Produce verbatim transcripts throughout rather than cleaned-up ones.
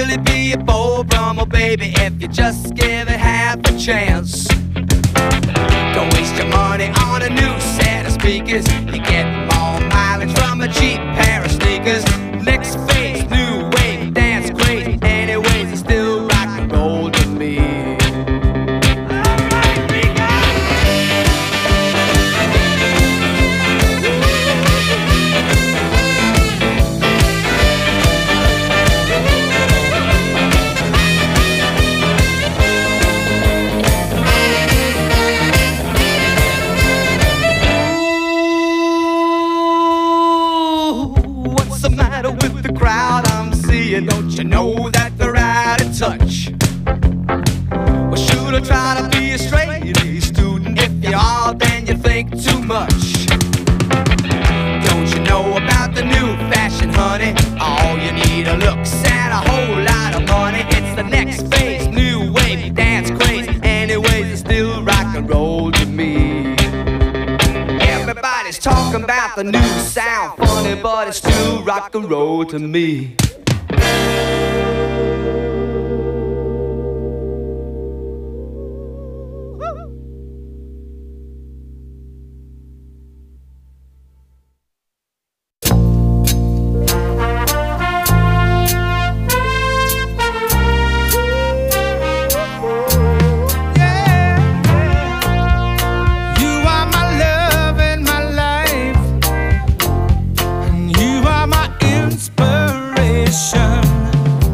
really be a Beau Brummel, baby, if you just give it half a chance. Don't waste your money on a new set of speakers. You get more mileage from a cheap pair of sneakers. Next phase, new wave, dance great. Anyways, it's still rock and roll to me. Don't you know that they're out of touch? Well, should I try to be a straight A student? If you are, then you think too much. Don't you know about the new fashion, honey? All you need are looks and a whole lot of money. It's the next phase, new wave, dance craze. Anyways, it's still rock and roll to me. Everybody's talking about the new sound, funny, but it's still rock and roll to me. Inspiration.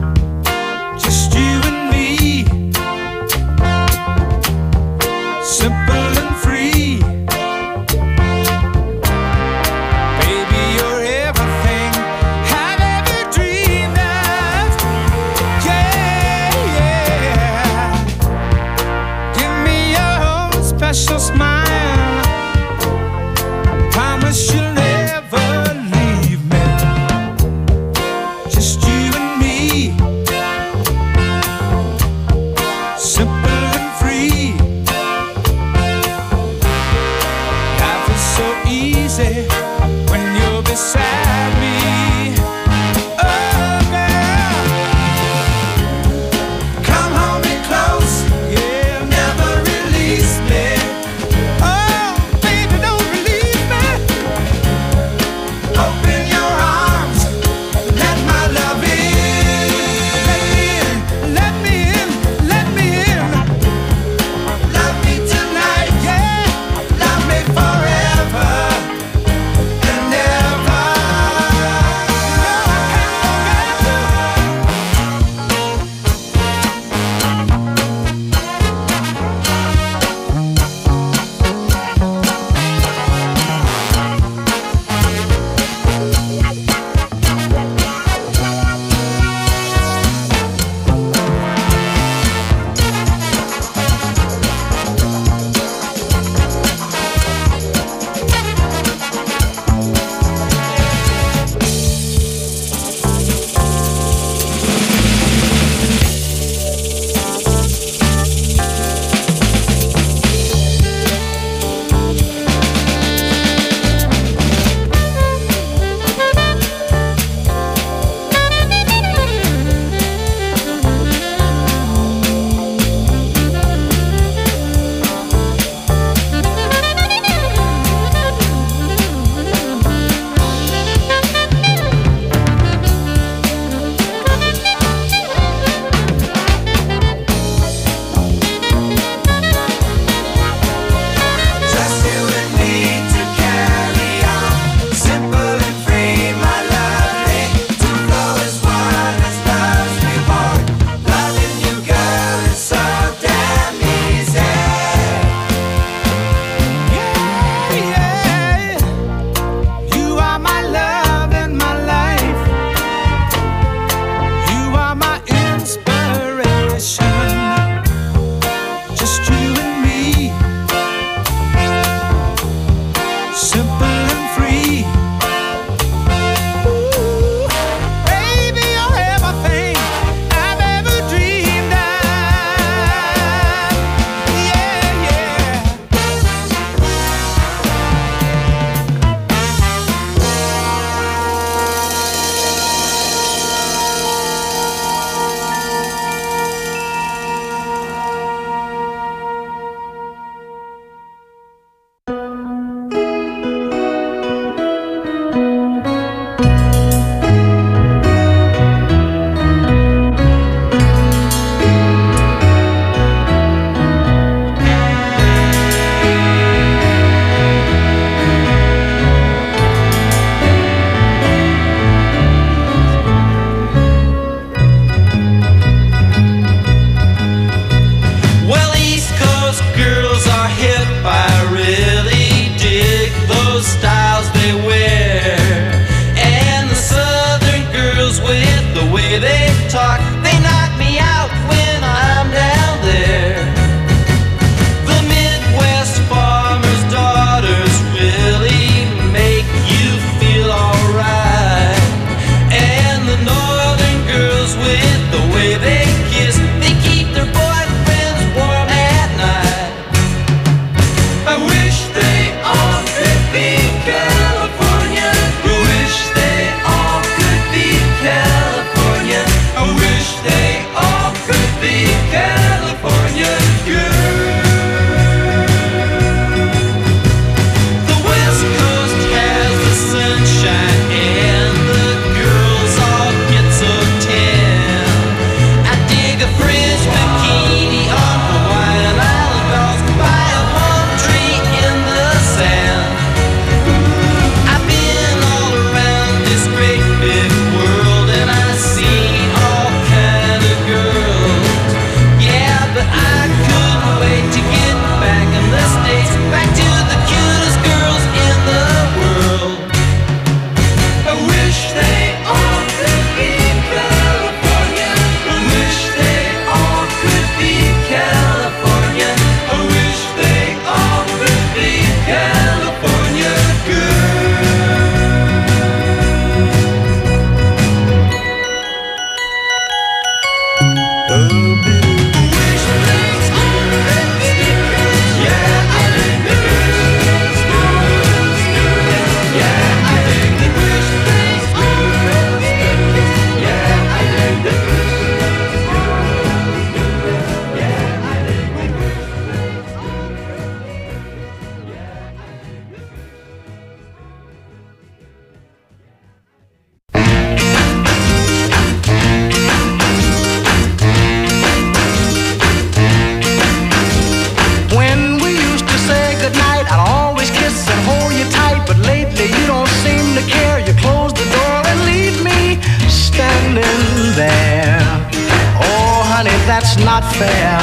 honey, that's not fair.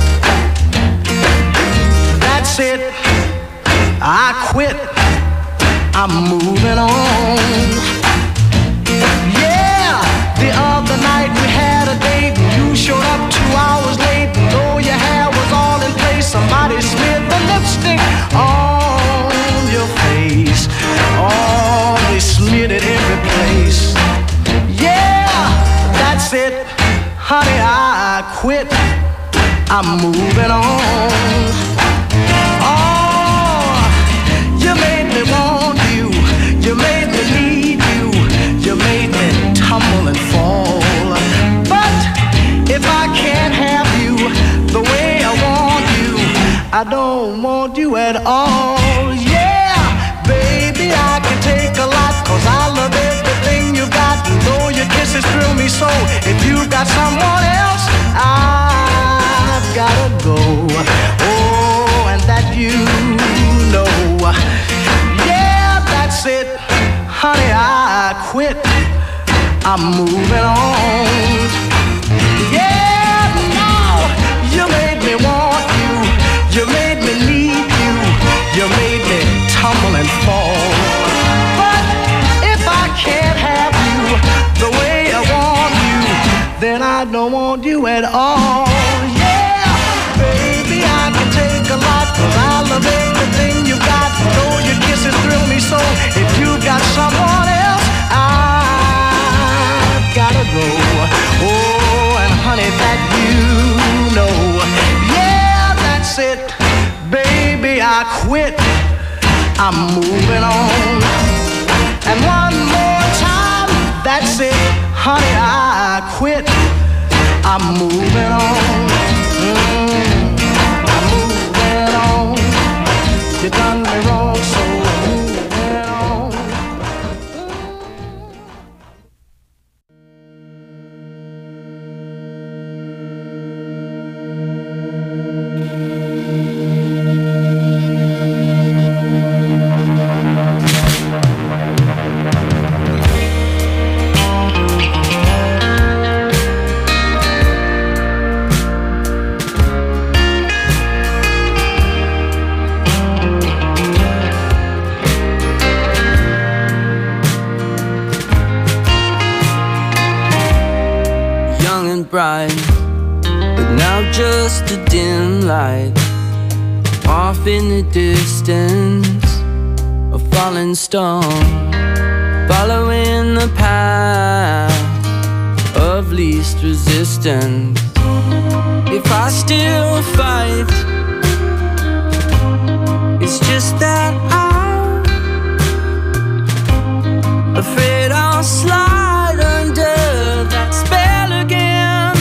That's it, I quit, I'm moving on. Yeah, the other night we had a date. You showed up two hours late. Though your hair was all in place, somebody smeared the lipstick on your face. Oh, they smeared it every place. Yeah, that's it, honey, I quit, I'm moving on. Oh, you made me want you, you made me need you, you made me tumble and fall. But if I can't have you the way I want you, I don't want you at all. Yeah, baby, I can take a lot, cause I love everything you got. And though your kisses thrill me so, if you've got someone else, I've gotta go. Oh, and that you know. Yeah, that's it, honey, I quit, I'm moving on. Yeah, now you made me want you, you made me need you, you made me tumble and fall. But if I can't have you the way I want you, then I don't want you at all. Yeah, baby, I can take a lot, cause I love everything you got. Though your kisses thrill me so, if you got someone else, I've gotta go. Oh, and honey, that you know. Yeah, that's it, baby, I quit, I'm moving on. And one more time, that's it, honey, I quit, I'm moving on. Mm, I'm moving on. You done me wrong, so I'm moving on. Bright, but now just a dim light. Off in the distance, a falling stone, following the path of least resistance. If I still fight, it's just that I'm afraid I'll slide under that spell again.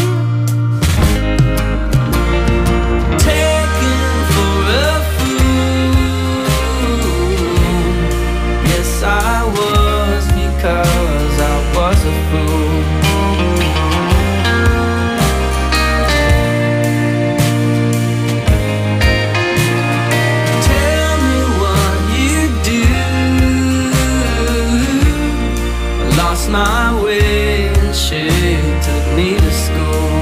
I was, because I was a fool. Tell me what you do. I lost my way and she took me to school.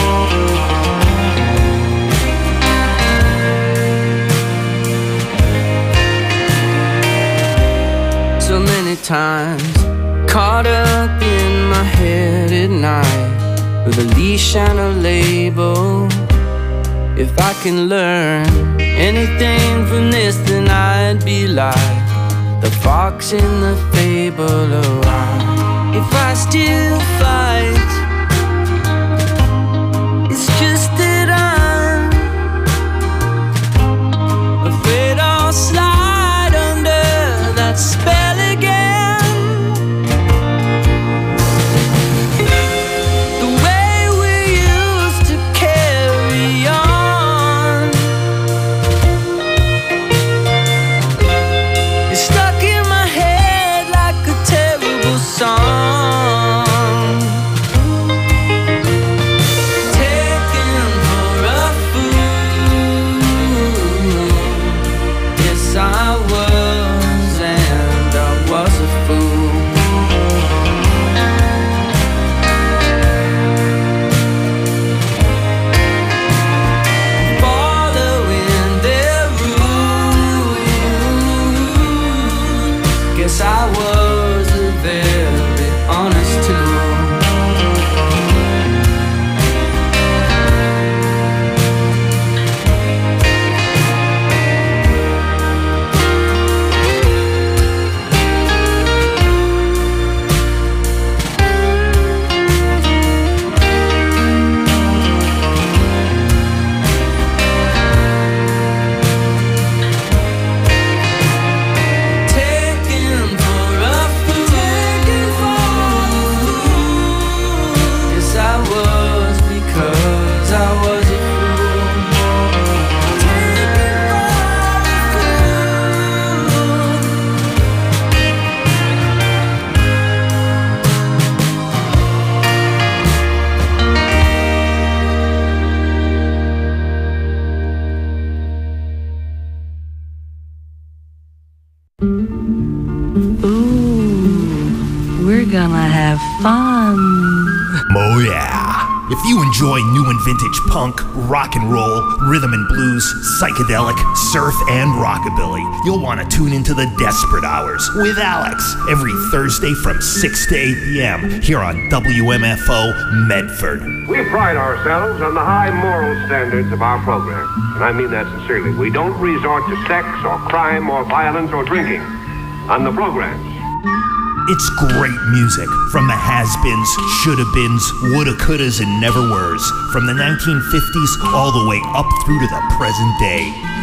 So many times, caught up in my head at night, with a leash and a label. If I can learn anything from this, then I'd be like the fox in the fable. Oh, if I still fight, it's just that I'm afraid I'll slide under that spell again. The way we used to carry on is stuck in my head like a terrible song. have fun. Oh yeah. If you enjoy new and vintage punk, rock and roll, rhythm and blues, psychedelic, surf, and rockabilly, you'll want to tune into the Desperate Hours with Alex every Thursday from six to eight p.m. here on W M F O Medford. We pride ourselves on the high moral standards of our program, and I mean that sincerely. We don't resort to sex or crime or violence or drinking on the programs. It's great music from the has-beens, shoulda-beens, woulda-couldas, and never-weres, from the nineteen fifties all the way up through to the present day.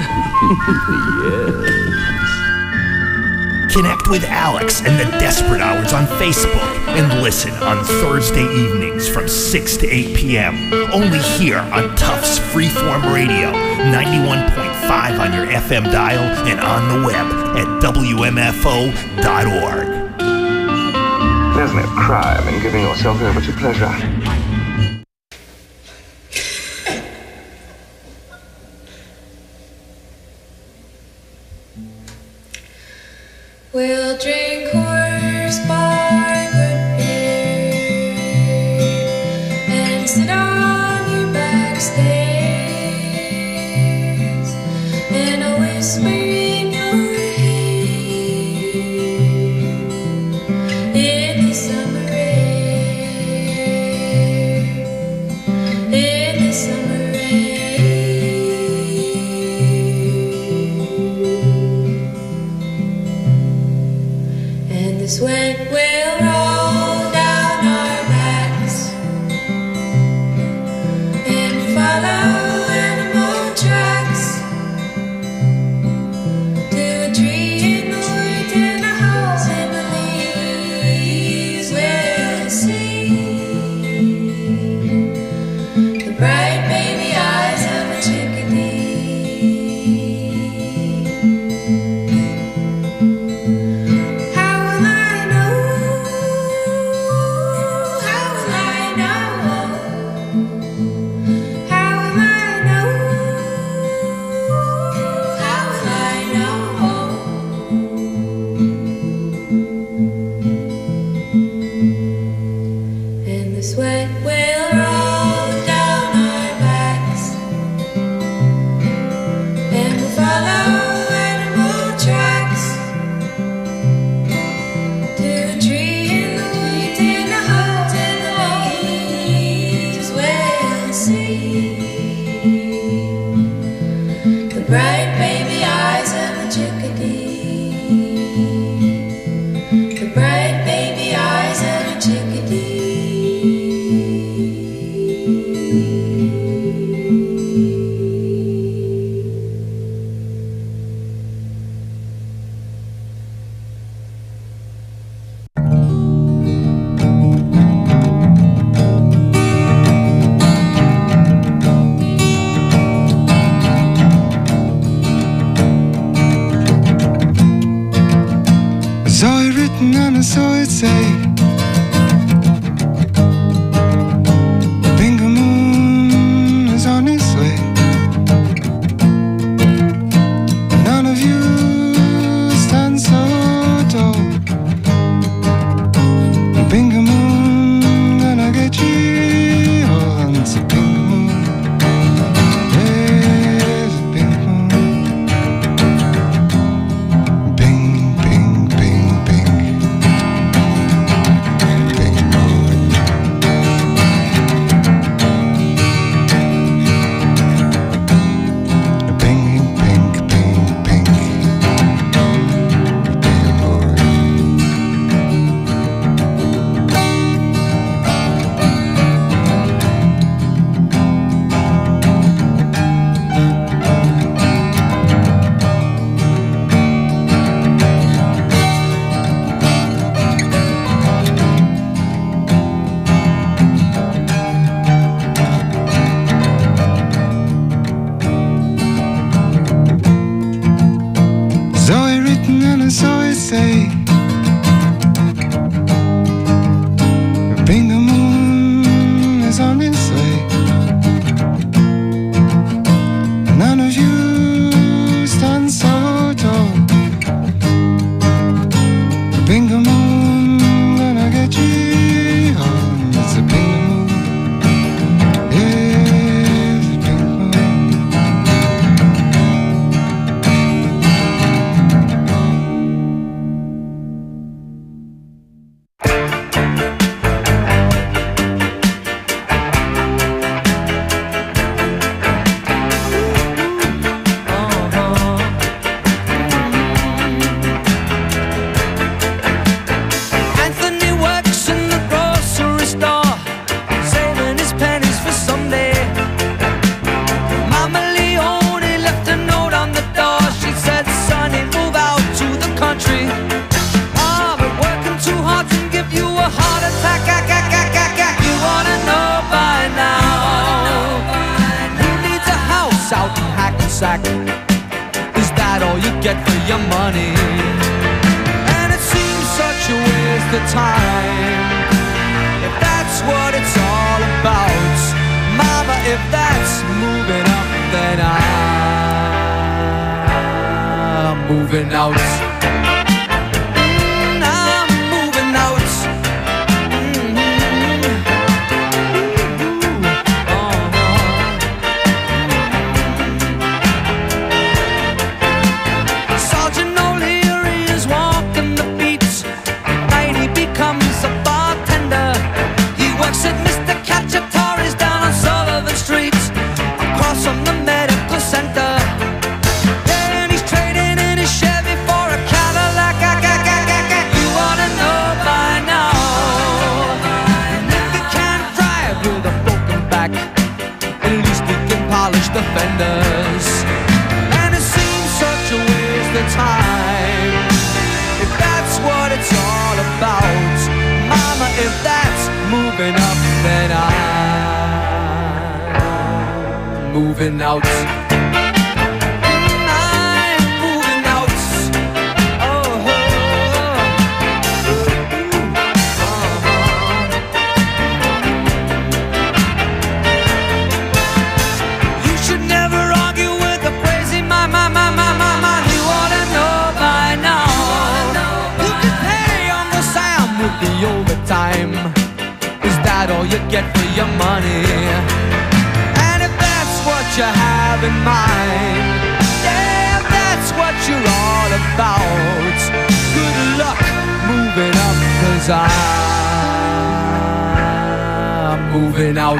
Yes. Connect with Alex and the Desperate Hours on Facebook and listen on Thursday evenings from six to eight p.m. only here on Tufts Freeform Radio, ninety-one point five on your F M dial and on the web at W M F O dot org. There's no crime in giving yourself over to pleasure. We'll drink horse bar good beer and sit on your back stairs and I'll whisper in your ear in the summer air, in the summer air, and the sweat will roll down our backs and follow animal tracks to a tree in the woods and a house in the leaves. We'll see the bright baby eyes of a chickadee. How will I know? How will I know? How will I know? How will I know? And the sweat will roll down our backs and we'll follow animal tracks to a tree in the woods and a house in the leaves. We'll see the bright baby eyes of a chickadee, the bright baby eyes of a chickadee. I saw it written and I saw it say, the Bingo Moon is on its way. None of you stand so tall. The Bingo Moon gonna get you all. It's a Bingo Moon. There's a Bingo Moon. Bing, bing, bing, bing. Bingo Moon. Bing, bing, bing, bing. Bingo Moon. Saw it written and I saw it say, the Bingo Moon is on its way. None of you stand so tall. The Bingo Moon gonna get you sack. Is that all you get for your money? And it seems such a waste of time. If that's what it's all about, Mama, if that's moving up, then I'm moving out. Defenders, and it seems such a waste of time. If that's what it's all about, Mama, if that's moving up, then I'm moving out. Overtime, is that all you get for your money? And if that's what you have in mind, yeah, if that's what you're all about, good luck moving up, 'cause I'm moving out.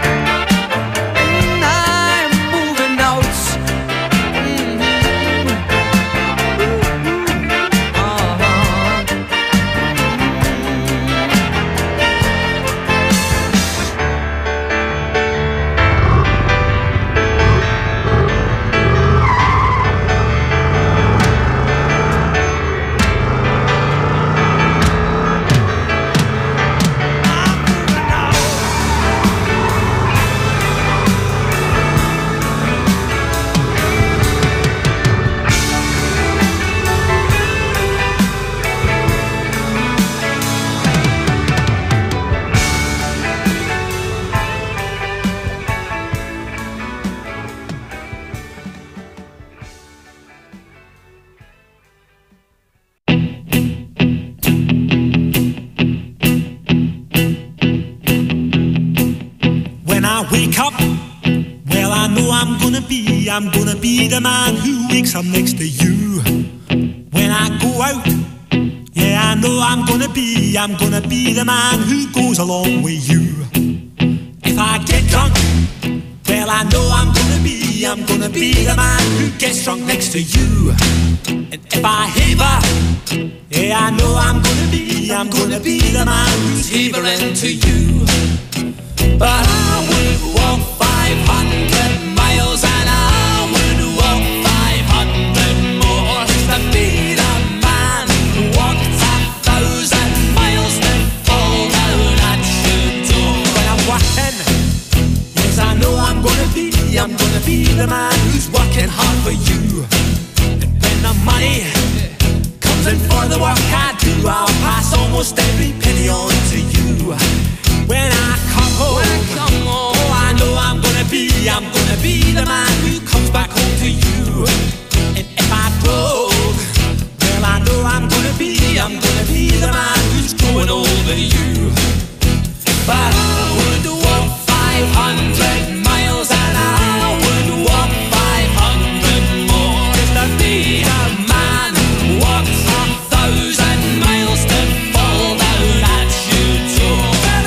I'm gonna be the man who wakes up next to you. When I go out, yeah, I know I'm gonna be, I'm gonna be the man who goes along with you. If I get drunk, well, I know I'm gonna be, I'm gonna be the man who gets drunk next to you. And if I heaver, yeah, I know I'm gonna be, I'm gonna be the man who's heavering to you. But I would walk five hundred miles and I would walk five hundred more to be the man who walked a thousand miles to fall down at your door. When I'm working, yes, I know I'm gonna be, I'm gonna be the man who's working hard for you. And when the money comes in for the work I do, I'll pass almost every penny on to you. When I come home, when I come home, oh, I know I'm gonna be, I'm gonna be the man who comes back home to you. And if I broke, well, I know I'm gonna be, I'm gonna be the man who's growing over you. But I would walk five hundred miles and I would walk five hundred more just to be the man who walks a thousand miles to fall down at your door.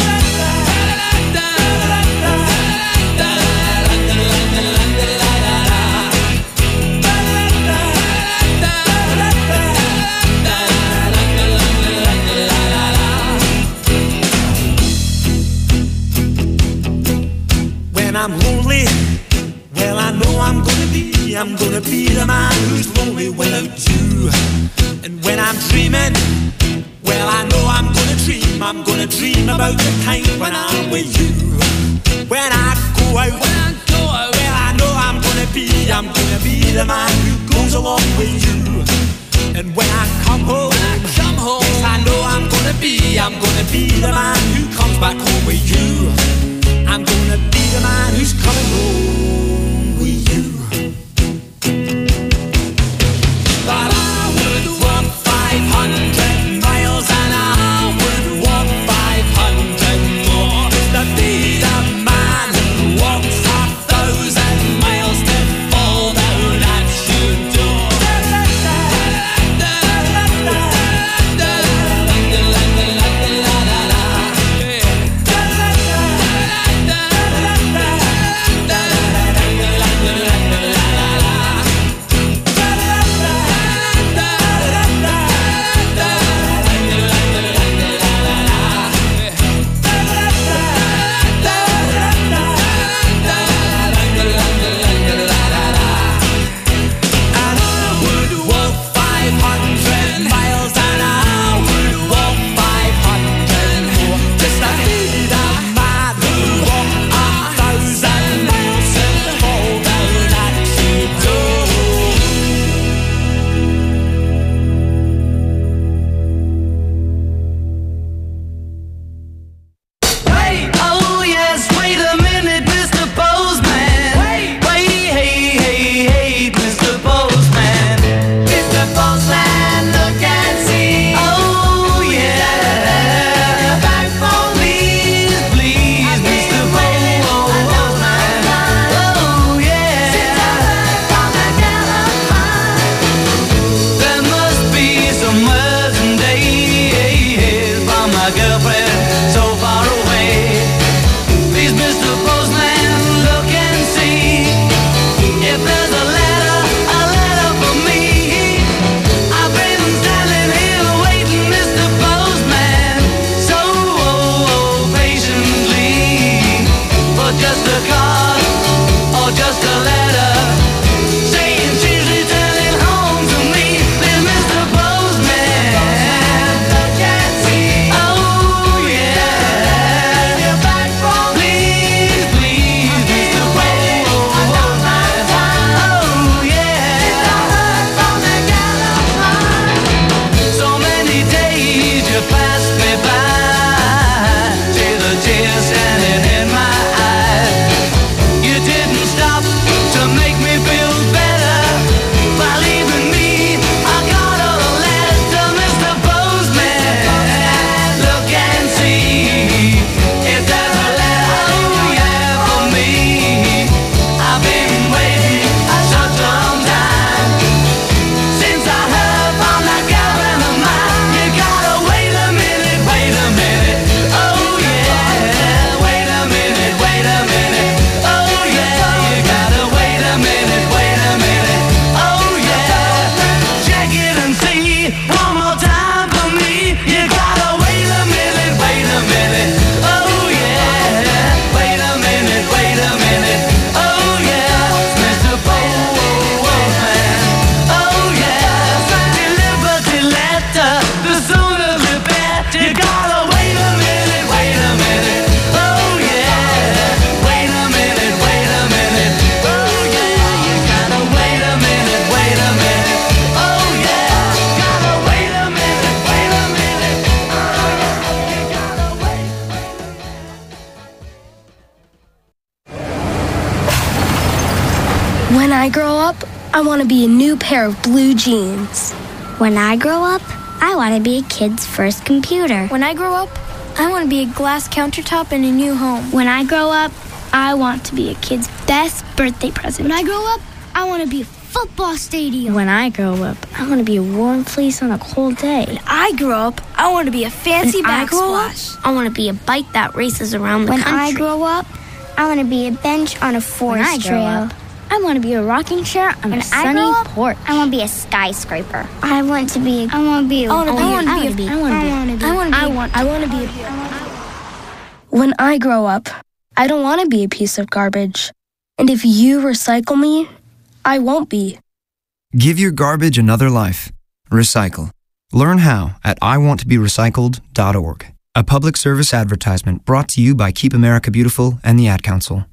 When I'm lonely, well, I know I'm gonna be, I'm gonna be the man who's lonely without you. And when I'm dreaming, well, I know I'm gonna dream, I'm gonna dream about the time when I'm with you. When I go out, when I go out, well, I know I'm gonna be, I'm gonna a card or just a letter saying she's returning home to me. Then Mister Postman, oh yeah, you're back for me. Please, please, Mister Postman, oh yeah. So many days you passed me by, see the tears standing in my eyes. You didn't stop to make me feel better by leaving me. I got a letter, Mister Postman. Look and see if there's a letter, oh yeah, for me. I've been waiting such a long time since I heard from that girl of mine. You gotta wait a minute, wait a minute, oh yeah. Wait a minute, wait a minute, oh yeah. You gotta wait a minute, wait a minute, oh yeah. Check it and see one more time for me. You gotta wait a minute, wait a minute, oh yeah. Wait a minute, wait a minute, oh yeah. Mister Postman, oh yeah. Deliver the letter, the sooner the better. You gotta wait a minute, wait a minute, oh yeah. Wait a minute, wait a minute, oh yeah. You gotta wait a minute, wait a minute, oh yeah. Gotta wait a minute, wait a minute, oh yeah. You gotta wait. When I grow up, I want to be a new pair of blue jeans. When I grow up, I want to be a kid's first computer. When I grow up, I want to be a glass countertop in a new home. When I grow up, I want to be a kid's best birthday present. When I grow up, I want to be a football stadium. When I grow up, I want to be a warm fleece on a cold day. When I grow up, I want to be a fancy When I grow up, backsplash. I want to be a bike that races around the When country. I grow up, I want to be a bench on a forest When I grow trail. up, I want to be a rocking chair on When a I sunny grow up, porch. I want to be a skyscraper. I want to be. I want to be. A, I want to be. I I want want to to be. be. I want to be. I want to be. I want to be. I want. I want to be. When I grow up, I don't want to be a piece of garbage. And if you recycle me, I won't be. Give your garbage another life. Recycle. Learn how at I want to be recycled dot org. A public service advertisement brought to you by Keep America Beautiful and the Ad Council.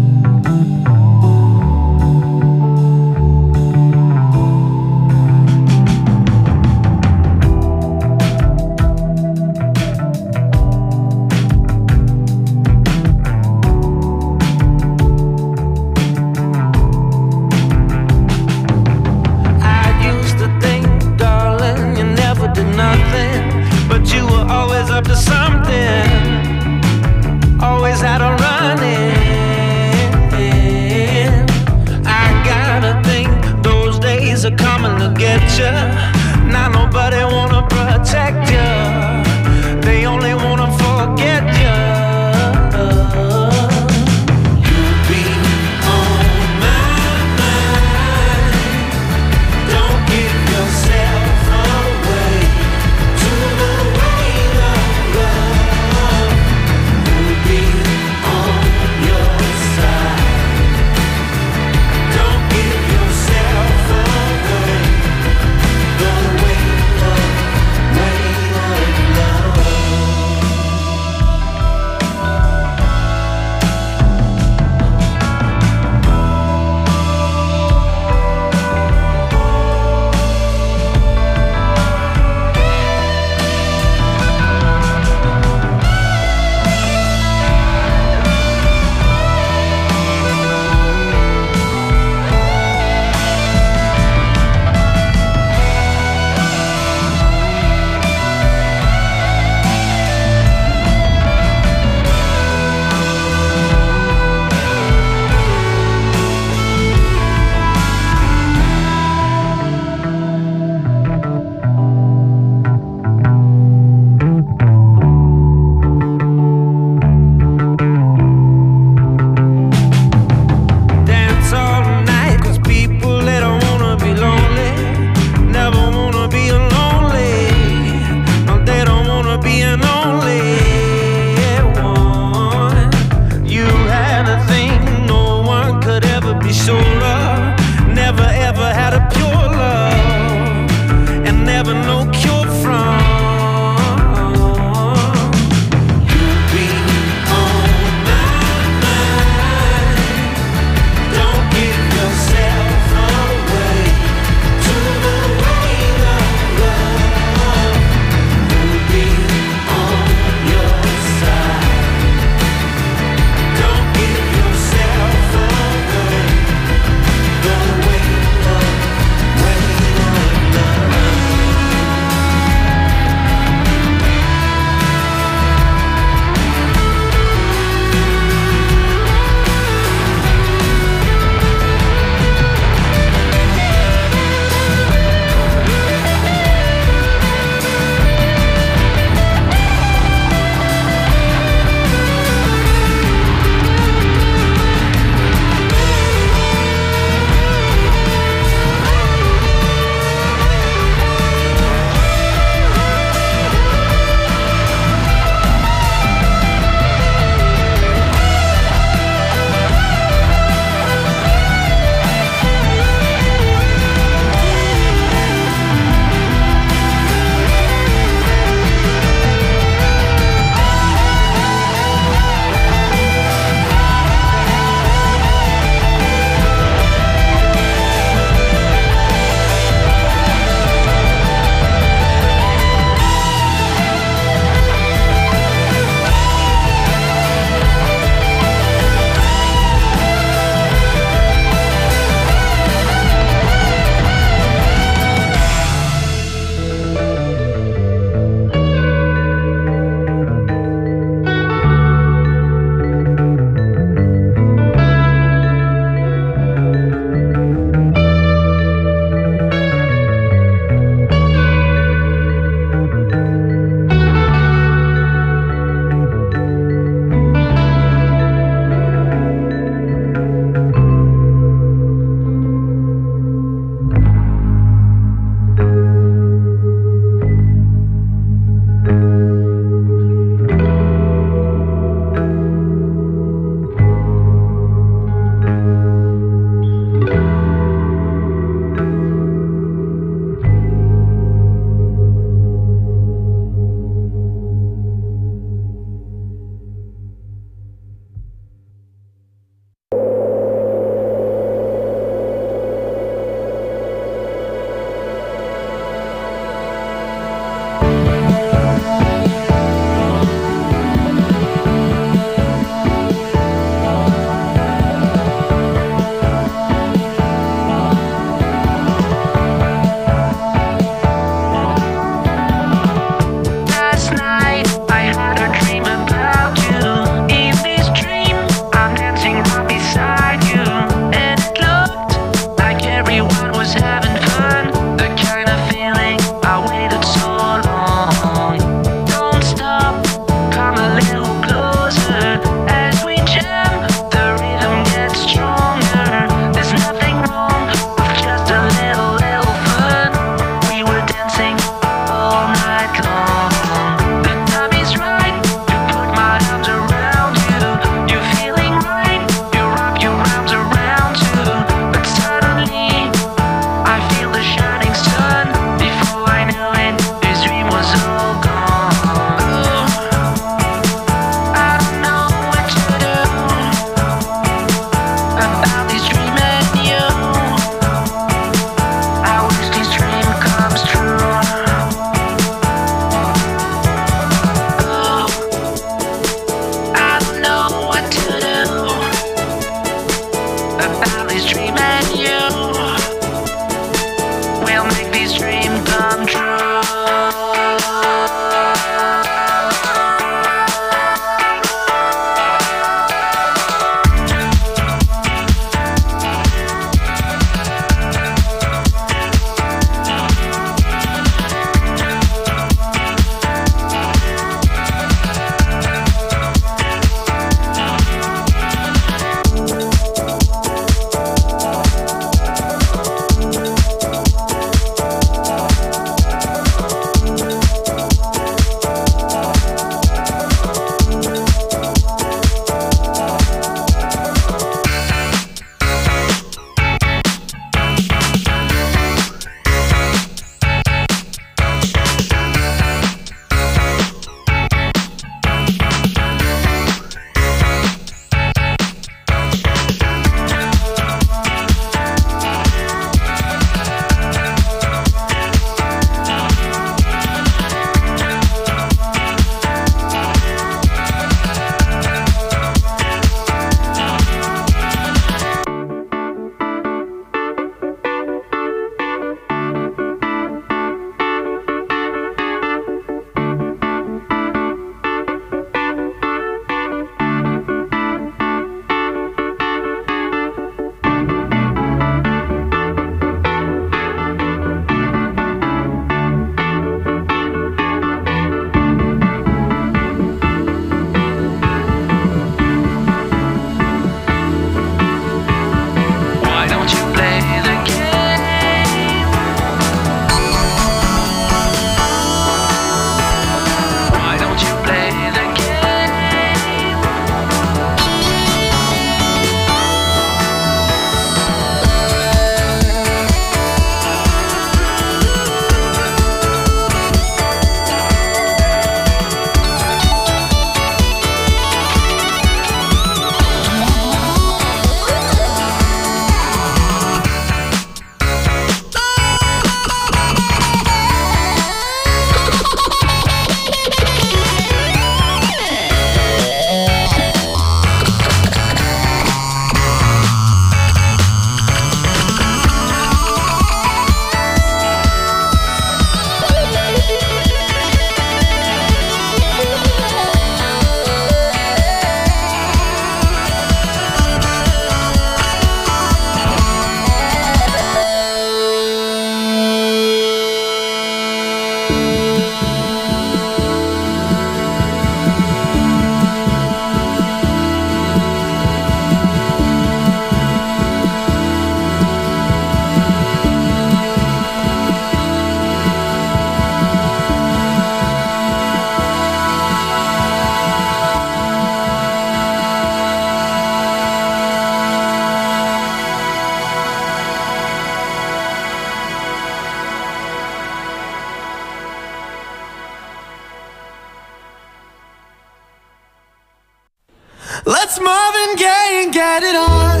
Let's Marvin Gaye and get it on.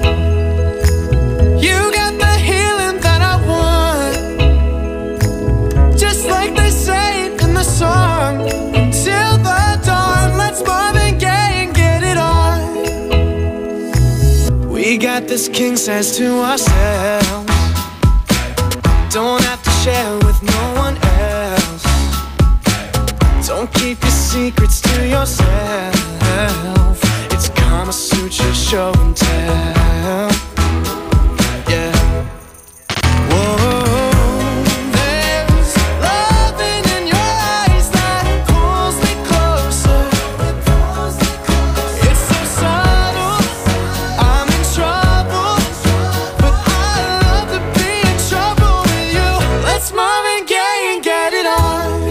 You got the healing that I want, just like they say it in the song. Till the dawn, let's Marvin Gaye and get it on. We got this king size to ourselves, don't have to share with no one else. Don't keep your secrets to yourself. It's Kama Sutra show and tell. Yeah. Whoa. There's loving in your eyes that pulls me closer. It's so subtle, I'm in trouble, but I love to be in trouble with you. Let's Marvin Gaye and get it on.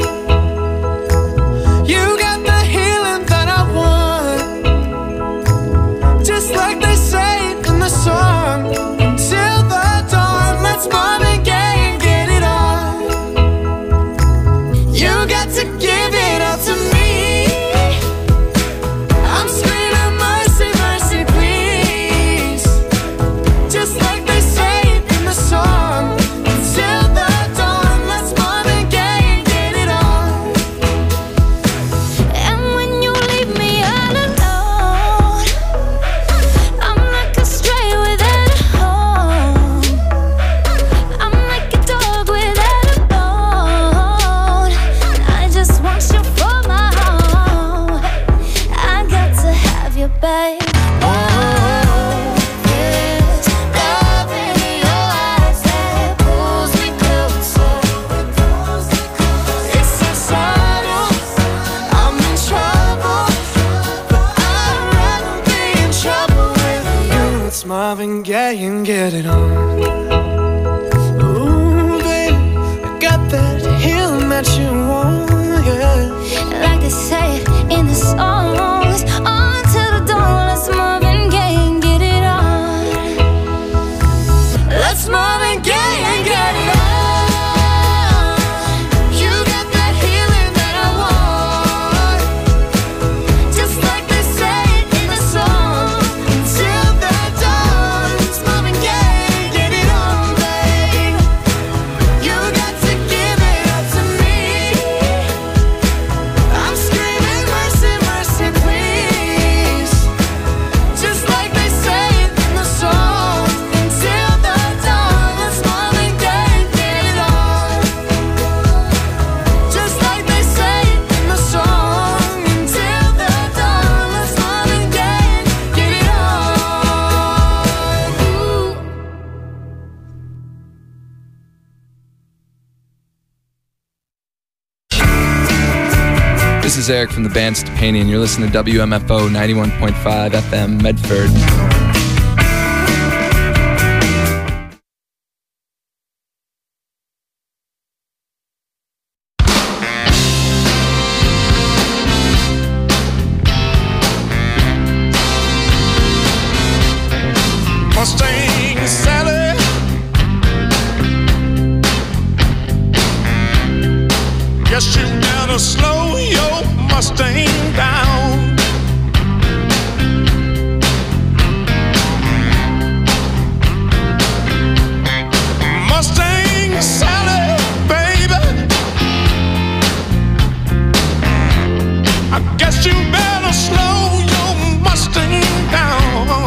You got the healing that I want, just like they say it in the song. Till the dawn, let's Marvin Gaye and get it on. You got to give it up to me. I'm screaming mercy, mercy, please, just like they say it in the song. Till the dawn, let's Marvin Gaye and get it on. And when you leave me all alone, I'm like a stray without a home. I'm like a dog without a bone. I just want you for my home. I got to have you, babe. Oh, there's love in your eyes that pulls me closer. It's so subtle, I'm in trouble, but I'd rather be in trouble with you. It's Marvin Gaye and get it on. Ooh, baby, I got that healing that you want, yeah. Like they say it in the songs, on to the dawn, let's Marvin Gaye and get it on. Let's Marvin Gaye and get it on. You got that healing that I want, just like they say it in the song. Till the dawn, it's Marvin Gaye and get it on, babe. You got to give it up to me. I'm screaming mercy, mercy, please, just like they say it in the song. Until the dawn, let's Marvin Gaye and get it on, just like they say it in the song. Until the dawn, let's Marvin Gaye and get it on. Ooh. This is Eric from the band Stepanian. You're listening to W M F O ninety-one point five F M Medford. Mustang Sally, guess you better slow your Mustang down. Mustang Sally, baby, I guess you better slow your Mustang down.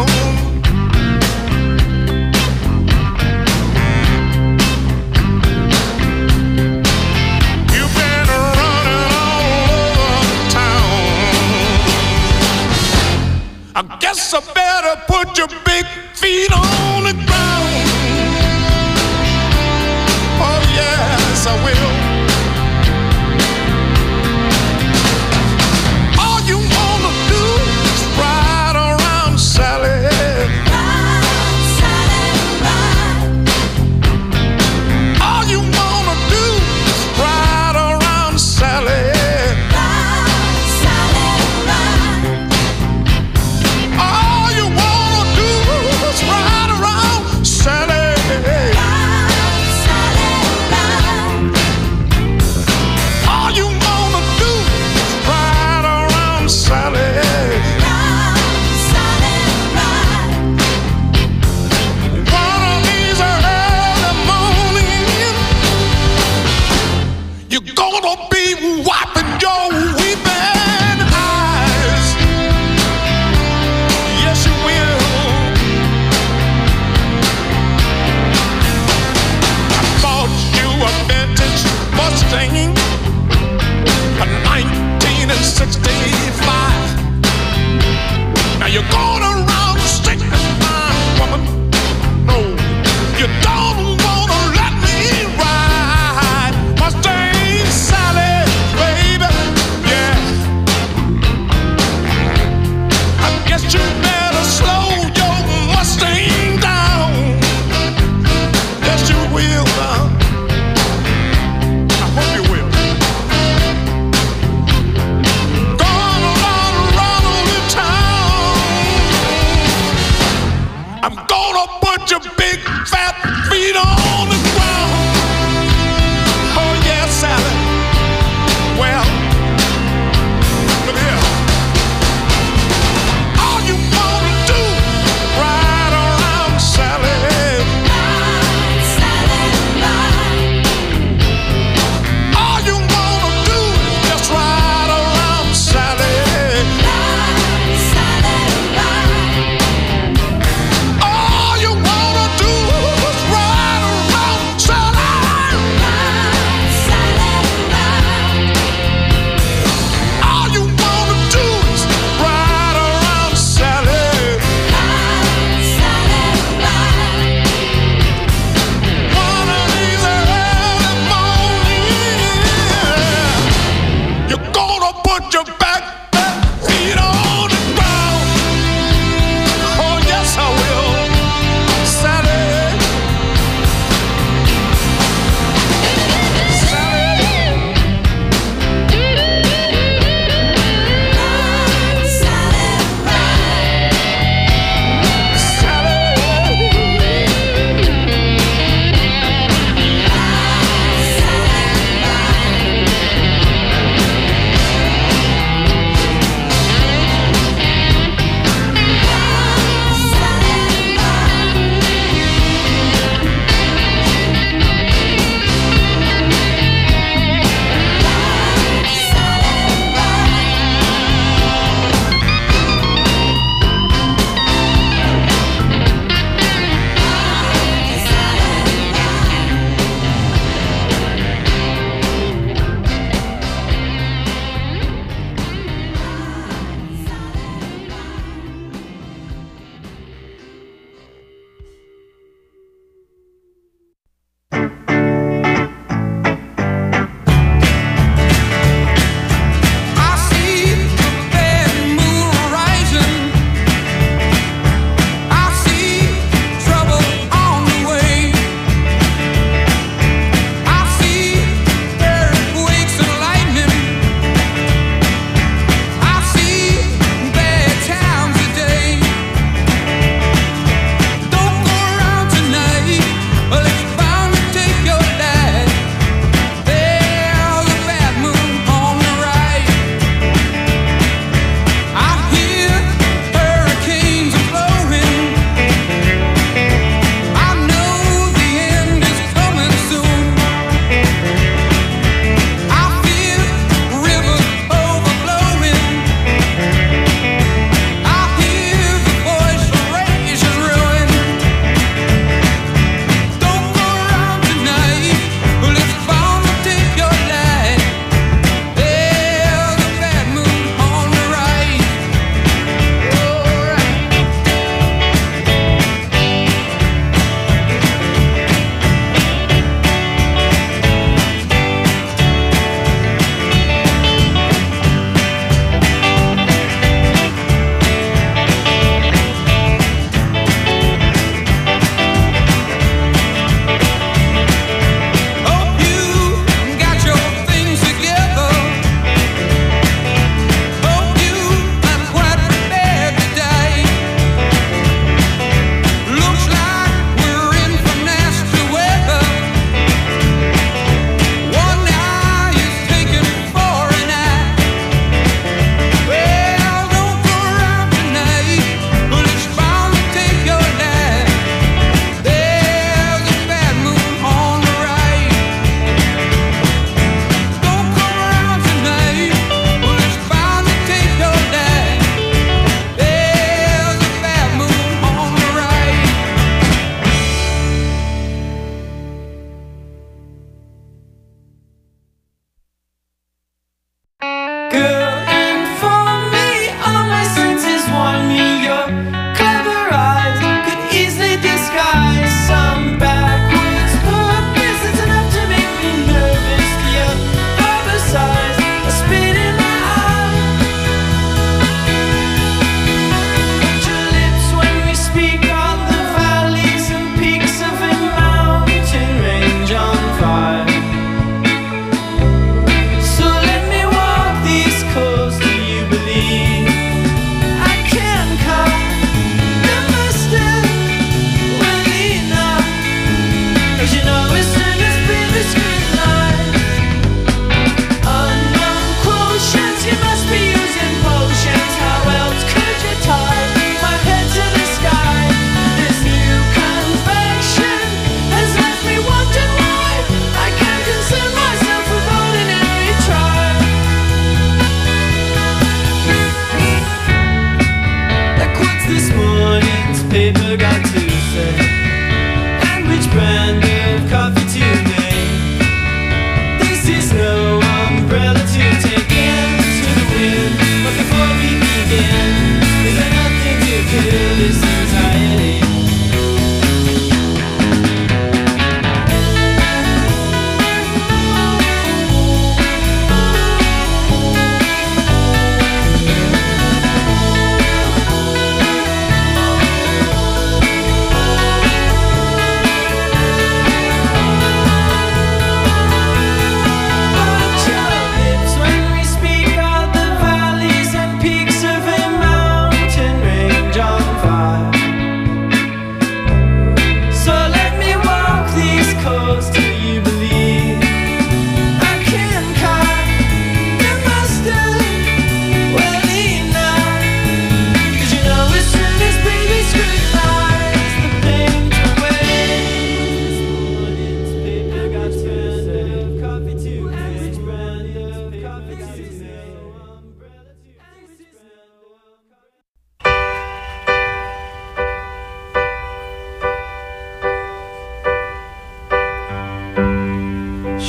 You've been running all over town. I guess I better put your big feet on the ground. Oh yes, I will. All you wanna do is ride around, Sally. Ride, Sally, ride. All you wanna do is ride around, Sally. Ride, Sally, ride. All you wanna do is ride around, Sally.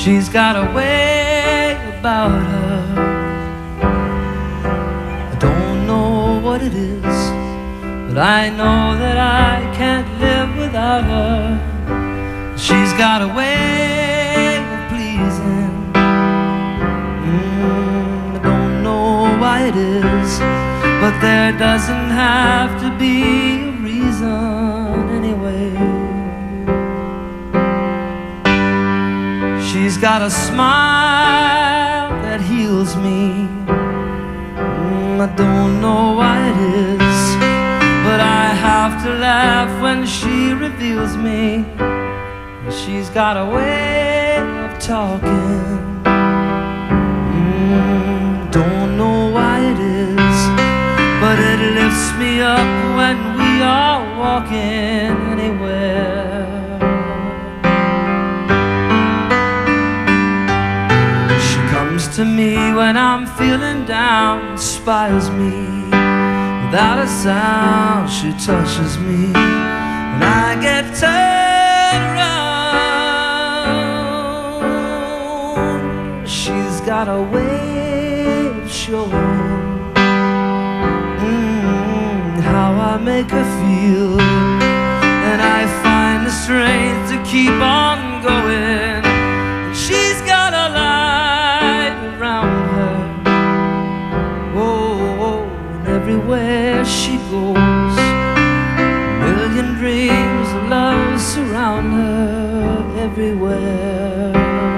She's got a way about her. I don't know what it is, but I know that I can't live without her. She's got a way of pleasing. mm, I don't know why it is, but there doesn't have to be a reason anyway. She's got a smile that heals me. mm, I don't know why it is, but I have to laugh when she reveals me. She's got a way of talking. mm, Don't know why it is, but it lifts me up when we are walking anywhere. She comes to me when I'm feeling down, inspires me. Without a sound, she touches me, and I get turned around. She's got a way of showing mm, how I make her feel, and I find the strength to keep on going. She's got a light around her. Oh, and everywhere she goes, a million dreams of love surround her everywhere.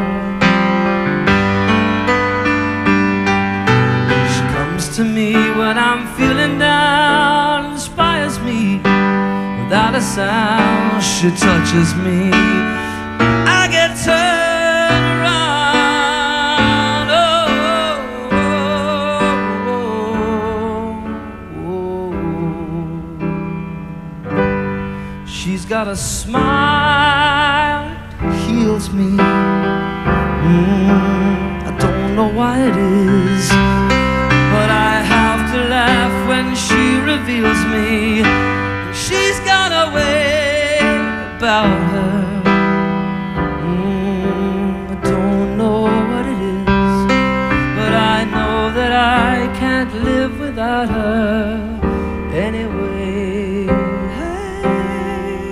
She comes to me when I'm feeling down, inspires me. Without a sound, she touches me. I get turned around. Oh, oh, oh, oh. She's got a smile that heals me. mm, I don't know why it is, but I have to laugh when she reveals me. She's got a way about her. mm, I don't know what it is, but I know that I can't live without her anyway. Hey.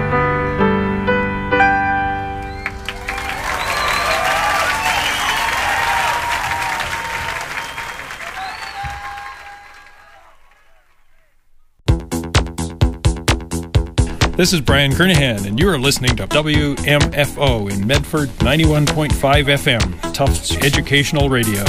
This is Brian Kernahan, and you are listening to W M F O in Medford, ninety-one point five F M, Tufts Educational Radio.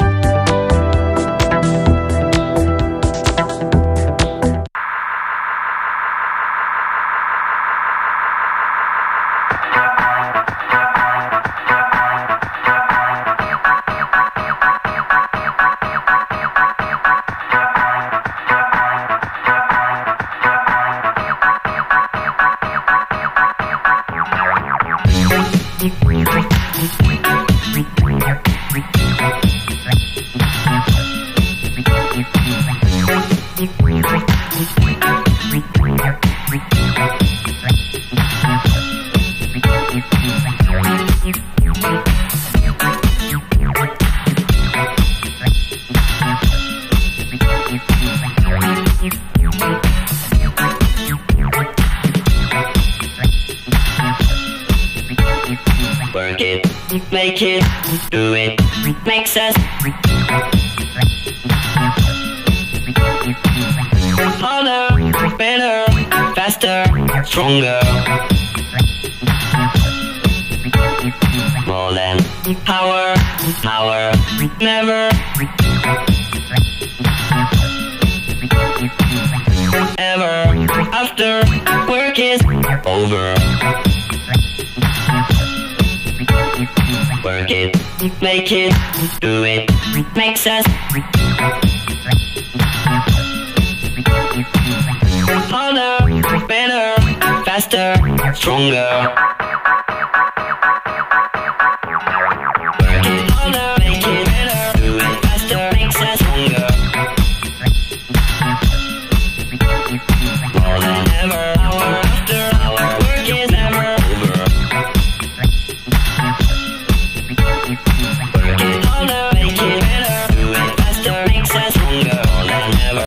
Work it, make it, do it, makes us harder, better, faster, stronger. More than power, power, never ever after work is over. Work it, make it, do it, makes us harder, better, faster, stronger.